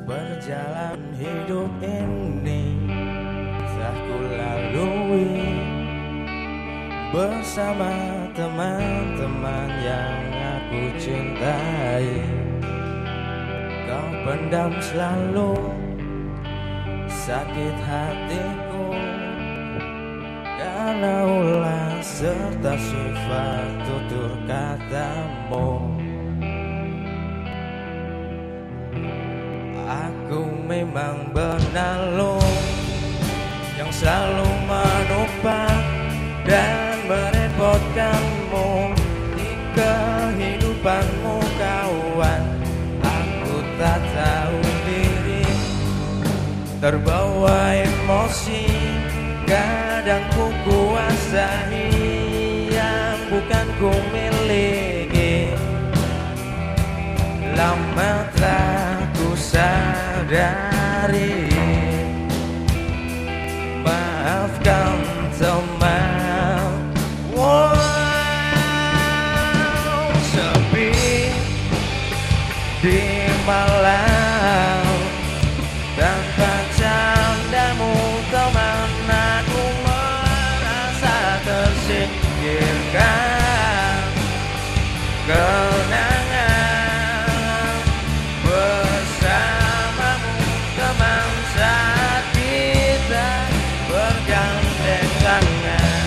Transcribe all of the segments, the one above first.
Perjalanan hidup ini telah ku lalui bersama teman-teman yang aku cintai. Kau pendam selalu sakit hatiku karena ulah serta sifat tutur katamu. Aku memang penalung yang selalu menopang dan merepotkanmu di kehidupanmu, kawan. Aku tak tahu diri, terbawa emosi, kadang ku kuasai yang bukan ku miliki. Lama telah ku sadari, maafkan teman. Wow, sepi di malam tanpa candamu teman, aku merasa tersingkirkan. Kenangan bersamamu teman saat kita bergandeng tangan.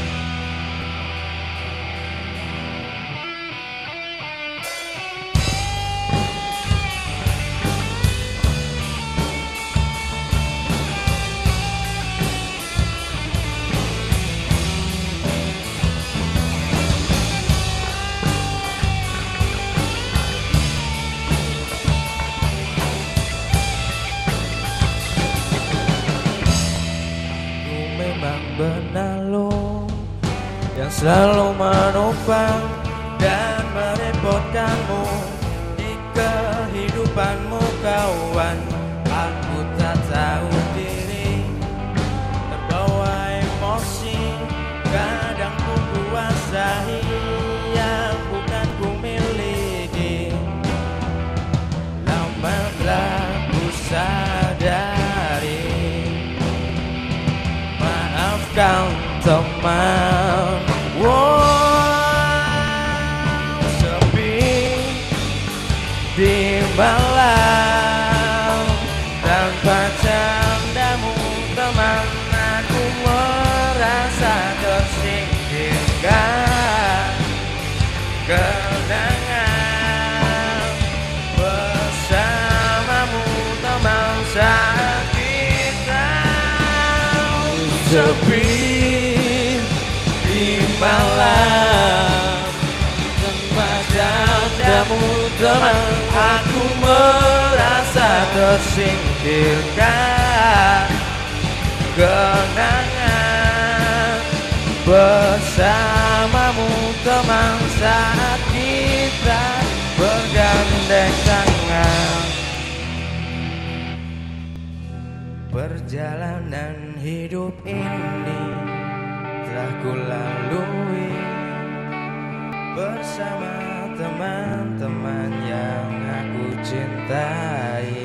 Benalung yang selalu menopang dan merepotkanmu di kehidupanmu, kawan. Aku tak tahu diri, terbawa emosi, kadang ku kuasai yang bukan ku miliki. Lama telah ku sadari, maafkan teman. Wow, sepi di malam tanpa candamu teman, aku merasa tersingkirkan. Kenangan bersamamu teman saat kita sepi di malam tanpa candamu teman, aku merasa tersingkirkan. Kenangan bersamamu teman saat kita bergandeng tangan. Perjalanan hidup ini telah ku lalui bersama teman-teman yang aku cintai.